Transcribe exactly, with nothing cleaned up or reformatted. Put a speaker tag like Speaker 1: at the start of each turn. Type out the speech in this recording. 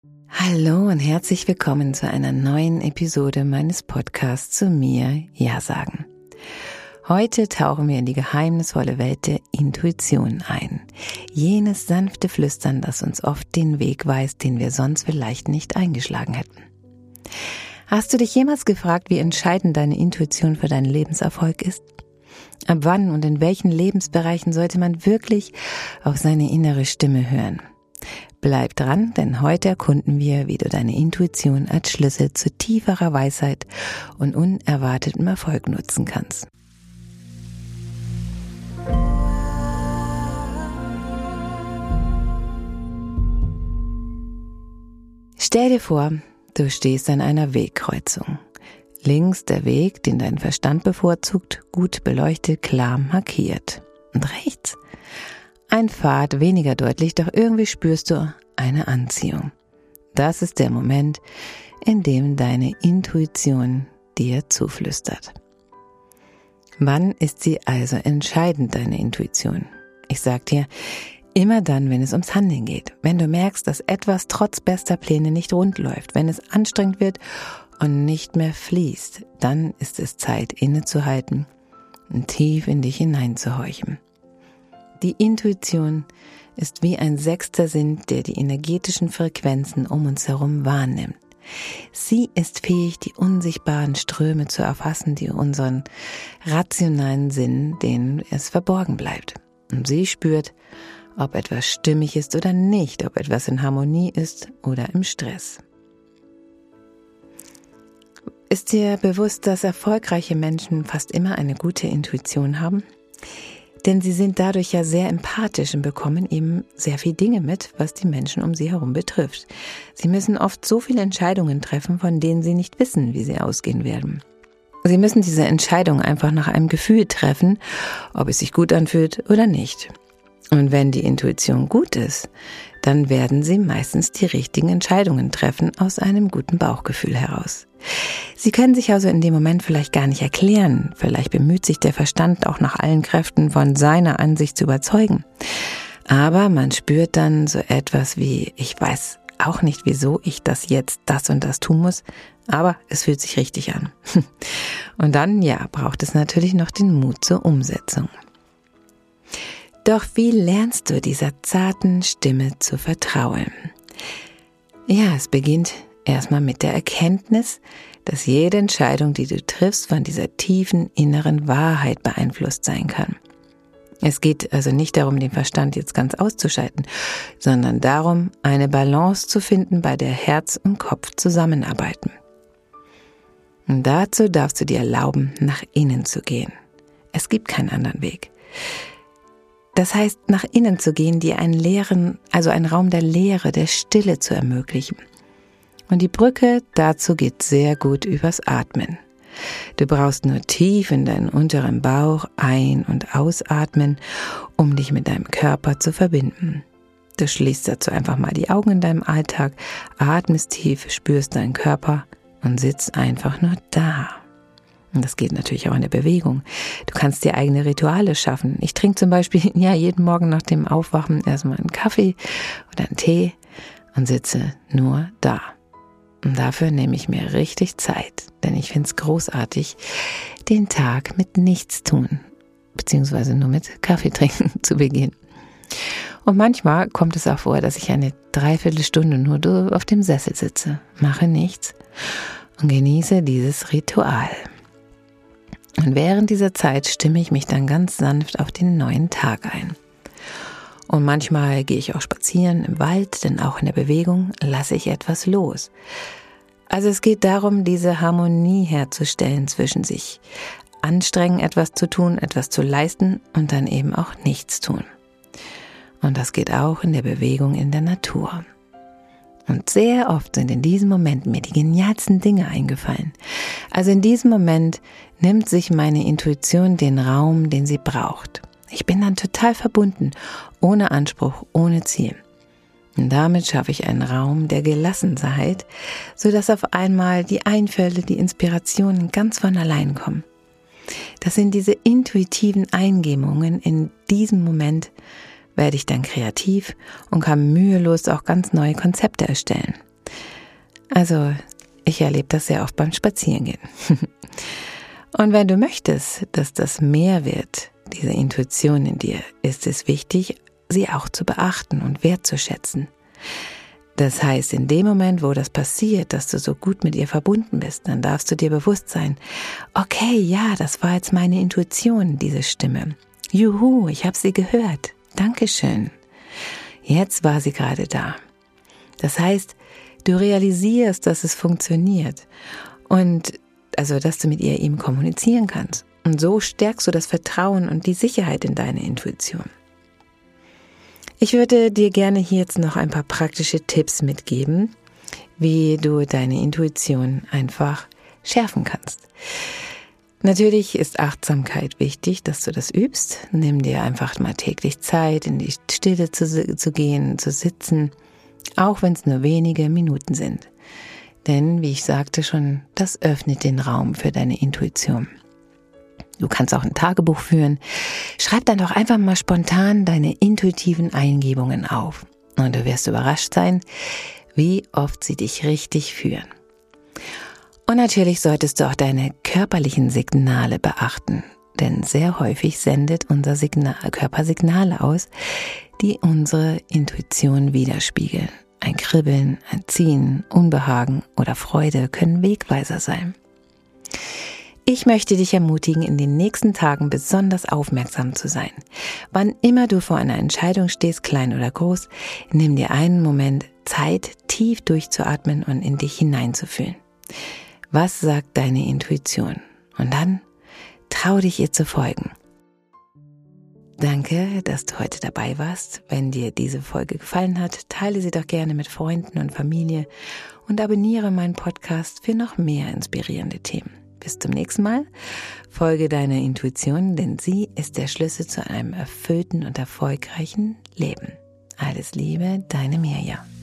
Speaker 1: Hallo und herzlich willkommen zu einer neuen Episode meines Podcasts zu mir Ja sagen. Heute tauchen wir in die geheimnisvolle Welt der Intuition ein. Jenes sanfte Flüstern, das uns oft den Weg weist, den wir sonst vielleicht nicht eingeschlagen hätten. Hast du dich jemals gefragt, wie entscheidend deine Intuition für deinen Lebenserfolg ist? Ab wann und in welchen Lebensbereichen sollte man wirklich auf seine innere Stimme hören? Bleib dran, denn heute erkunden wir, wie du deine Intuition als Schlüssel zu tieferer Weisheit und unerwartetem Erfolg nutzen kannst. Stell dir vor, du stehst an einer Wegkreuzung. Links der Weg, den dein Verstand bevorzugt, gut beleuchtet, klar markiert. Und rechts ein Pfad, weniger deutlich, doch irgendwie spürst du eine Anziehung. Das ist der Moment, in dem deine Intuition dir zuflüstert. Wann ist sie also entscheidend, deine Intuition? Ich sag dir, immer dann, wenn es ums Handeln geht. Wenn du merkst, dass etwas trotz bester Pläne nicht rund läuft, wenn es anstrengend wird und nicht mehr fließt, dann ist es Zeit, innezuhalten und tief in dich hineinzuhorchen. Die Intuition ist wie ein sechster Sinn, der die energetischen Frequenzen um uns herum wahrnimmt. Sie ist fähig, die unsichtbaren Ströme zu erfassen, die unseren rationalen Sinn, denen es verborgen bleibt. Und sie spürt, ob etwas stimmig ist oder nicht, ob etwas in Harmonie ist oder im Stress. Ist dir bewusst, dass erfolgreiche Menschen fast immer eine gute Intuition haben? Denn sie sind dadurch ja sehr empathisch und bekommen eben sehr viel Dinge mit, was die Menschen um sie herum betrifft. Sie müssen oft so viele Entscheidungen treffen, von denen sie nicht wissen, wie sie ausgehen werden. Sie müssen diese Entscheidung einfach nach einem Gefühl treffen, ob es sich gut anfühlt oder nicht. Und wenn die Intuition gut ist, dann werden sie meistens die richtigen Entscheidungen treffen aus einem guten Bauchgefühl heraus. Sie können sich also in dem Moment vielleicht gar nicht erklären. Vielleicht bemüht sich der Verstand auch nach allen Kräften von seiner Ansicht zu überzeugen. Aber man spürt dann so etwas wie, ich weiß auch nicht, wieso ich das jetzt das und das tun muss, aber es fühlt sich richtig an. Und dann, ja, braucht es natürlich noch den Mut zur Umsetzung. Doch wie lernst du dieser zarten Stimme zu vertrauen? Ja, es beginnt erstmal mit der Erkenntnis, dass jede Entscheidung, die du triffst, von dieser tiefen inneren Wahrheit beeinflusst sein kann. Es geht also nicht darum, den Verstand jetzt ganz auszuschalten, sondern darum, eine Balance zu finden, bei der Herz und Kopf zusammenarbeiten. Und dazu darfst du dir erlauben, nach innen zu gehen. Es gibt keinen anderen Weg. Das heißt, nach innen zu gehen, dir einen leeren, also einen Raum der Leere, der Stille zu ermöglichen. Und die Brücke dazu geht sehr gut übers Atmen. Du brauchst nur tief in deinen unteren Bauch ein- und ausatmen, um dich mit deinem Körper zu verbinden. Du schließt dazu einfach mal die Augen in deinem Alltag, atmest tief, spürst deinen Körper und sitzt einfach nur da. Und das geht natürlich auch in der Bewegung. Du kannst dir eigene Rituale schaffen. Ich trinke zum Beispiel ja jeden Morgen nach dem Aufwachen erstmal einen Kaffee oder einen Tee und sitze nur da. Und dafür nehme ich mir richtig Zeit, denn ich finde es großartig, den Tag mit nichts tun, beziehungsweise nur mit Kaffee trinken zu beginnen. Und manchmal kommt es auch vor, dass ich eine Dreiviertelstunde nur auf dem Sessel sitze, mache nichts und genieße dieses Ritual. Und während dieser Zeit stimme ich mich dann ganz sanft auf den neuen Tag ein. Und manchmal gehe ich auch spazieren im Wald, denn auch in der Bewegung lasse ich etwas los. Also es geht darum, diese Harmonie herzustellen zwischen sich anstrengen, etwas zu tun, etwas zu leisten und dann eben auch nichts tun. Und das geht auch in der Bewegung in der Natur. Und sehr oft sind in diesem Moment mir die genialsten Dinge eingefallen. Also in diesem Moment nimmt sich meine Intuition den Raum, den sie braucht. Ich bin dann total verbunden, ohne Anspruch, ohne Ziel. Und damit schaffe ich einen Raum der Gelassenheit, sodass auf einmal die Einfälle, die Inspirationen ganz von allein kommen. Das sind diese intuitiven Eingebungen. In diesem Moment werde ich dann kreativ und kann mühelos auch ganz neue Konzepte erstellen. Also ich erlebe das sehr oft beim Spazierengehen. Und wenn du möchtest, dass das mehr wird, diese Intuition in dir, ist es wichtig, sie auch zu beachten und wertzuschätzen. Das heißt, in dem Moment, wo das passiert, dass du so gut mit ihr verbunden bist, dann darfst du dir bewusst sein, okay, ja, das war jetzt meine Intuition, diese Stimme. Juhu, ich habe sie gehört. Dankeschön. Jetzt war sie gerade da. Das heißt, du realisierst, dass es funktioniert und also, dass du mit ihr eben kommunizieren kannst. Und so stärkst du das Vertrauen und die Sicherheit in deine Intuition. Ich würde dir gerne hier jetzt noch ein paar praktische Tipps mitgeben, wie du deine Intuition einfach schärfen kannst. Natürlich ist Achtsamkeit wichtig, dass du das übst. Nimm dir einfach mal täglich Zeit, in die Stille zu, zu gehen, zu sitzen, auch wenn es nur wenige Minuten sind. Denn, wie ich sagte schon, das öffnet den Raum für deine Intuition. Du kannst auch ein Tagebuch führen. Schreib dann doch einfach mal spontan deine intuitiven Eingebungen auf. Und du wirst überrascht sein, wie oft sie dich richtig führen. Und natürlich solltest du auch deine körperlichen Signale beachten. Denn sehr häufig sendet unser Signal, Körper Signale aus, die unsere Intuition widerspiegeln. Ein Kribbeln, ein Ziehen, Unbehagen oder Freude können Wegweiser sein. Ich möchte dich ermutigen, in den nächsten Tagen besonders aufmerksam zu sein. Wann immer du vor einer Entscheidung stehst, klein oder groß, nimm dir einen Moment Zeit, tief durchzuatmen und in dich hineinzufühlen. Was sagt deine Intuition? Und dann trau dich ihr zu folgen. Danke, dass du heute dabei warst. Wenn dir diese Folge gefallen hat, teile sie doch gerne mit Freunden und Familie und abonniere meinen Podcast für noch mehr inspirierende Themen. Bis zum nächsten Mal. Folge deiner Intuition, denn sie ist der Schlüssel zu einem erfüllten und erfolgreichen Leben. Alles Liebe, deine Mirja.